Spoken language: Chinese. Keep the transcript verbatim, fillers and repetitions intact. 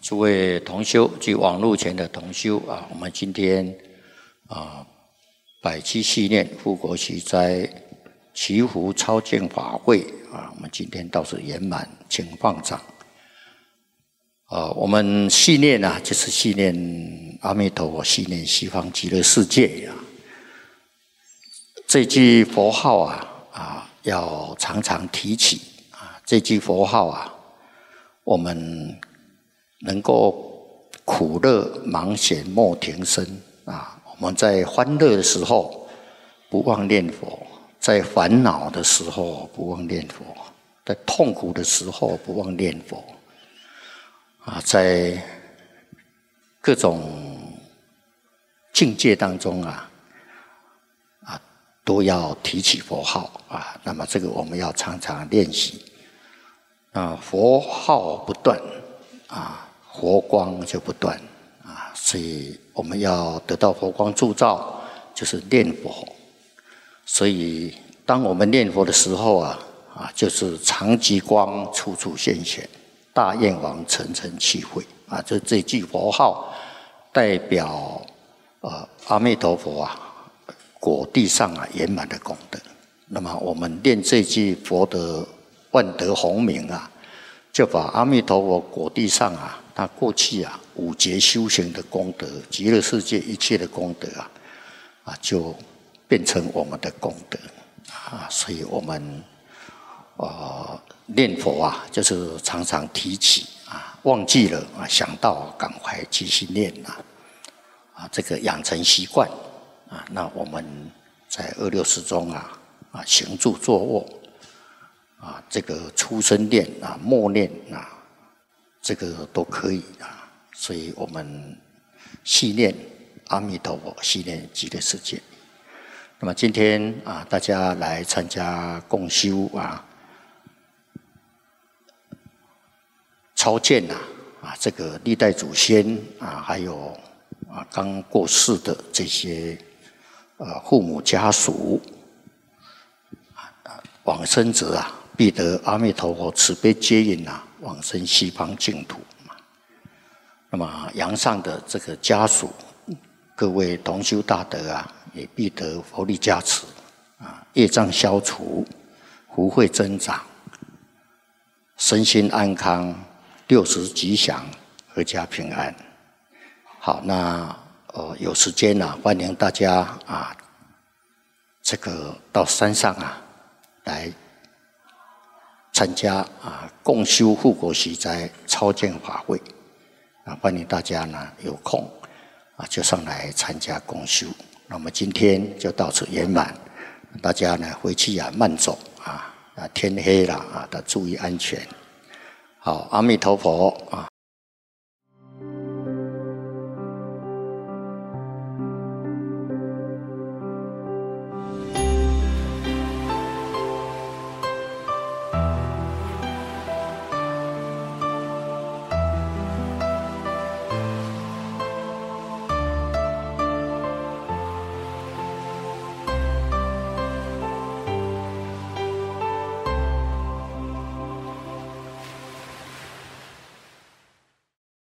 诸位同修及网络前的同修啊，我们今天啊百期系念护国息灾祈福超荐法会啊，我们今天到此圆满，请放掌。啊，我们系念啊，就是系念阿弥陀佛，系念西方极乐世界啊。这句佛号啊啊，要常常提起啊。这句佛号啊，我们能够苦乐忙闲莫停身啊！我们在欢乐的时候不忘念佛，在烦恼的时候不忘念佛，在痛苦的时候不忘念佛啊！在各种境界当中啊啊，都要提起佛号啊！那么这个我们要常常练习啊，佛号不断啊。佛光就不断啊，所以我们要得到佛光铸照，就是念佛。所以当我们念佛的时候啊，啊，就是常寂光处处现前，大愿王层层契会啊。这这句佛号代表呃阿弥陀佛啊，果地上啊圆满的功德。那么我们念这句佛的万德洪名啊，就把阿弥陀佛果地上啊。他过去啊，五劫修行的功德，极乐世界一切的功德啊，啊，就变成我们的功德啊。所以我们呃念佛啊，就是常常提起啊，忘记了啊，想到赶快继续念啊，啊，这个养成习惯啊。那我们在二六时中啊，啊，行住坐卧啊，这个出生念啊，默念啊。这个都可以啊，所以我们系念阿弥陀佛，系念极乐世界。那么今天啊，大家来参加共修啊，超荐啊啊，这个历代祖先啊，还有啊刚过世的这些呃父母家属啊，往生者啊，必得阿弥陀佛慈悲接引啊。往生西方净土嘛，那么阳上的这个家属，各位同修大德啊，也必得佛力加持啊，业障消除，福慧增长，身心安康，六时吉祥，阖家平安。好，那呃有时间啊，欢迎大家啊，这个到山上啊来。参加啊共修护国息灾超荐法会啊，欢迎大家呢有空啊就上来参加共修。那么今天就到此圆满，大家呢回去啊慢走啊，啊天黑了啊，要注意安全。好，阿弥陀佛啊。